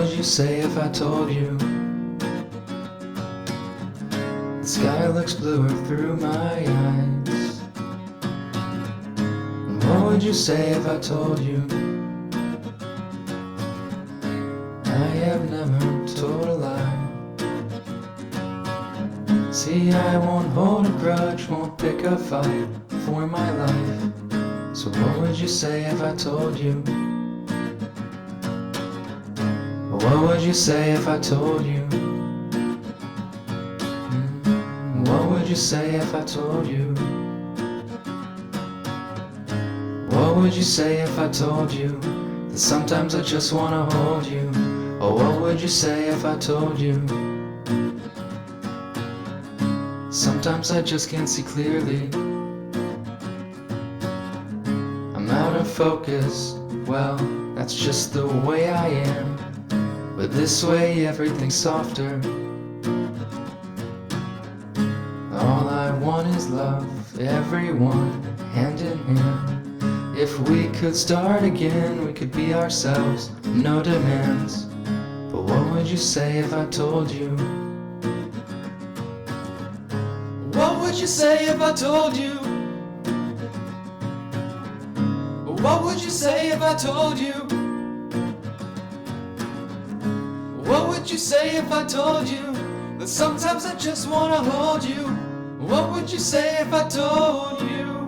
would you say if I told you the sky looks bluer through my eyes? And what would you say if I told you I have never told a lie? See, I won't hold a grudge, won't pick a fight for my life. So what would you say if I told you? What would you say if I told you? What would you say if I told you? What would you say if I told you that sometimes I just wanna hold you? Or what would you say if I told you sometimes I just can't see clearly? I'm out of focus, well, that's just the way I am. But this way everything's softer. All I want is love, everyone, hand in hand. If we could start again, we could be ourselves, no demands. But what would you say if I told you? What would you say if I told you? What would you say if I told you? What would you say if I told you that sometimes I just wanna hold you? What would you say if I told you?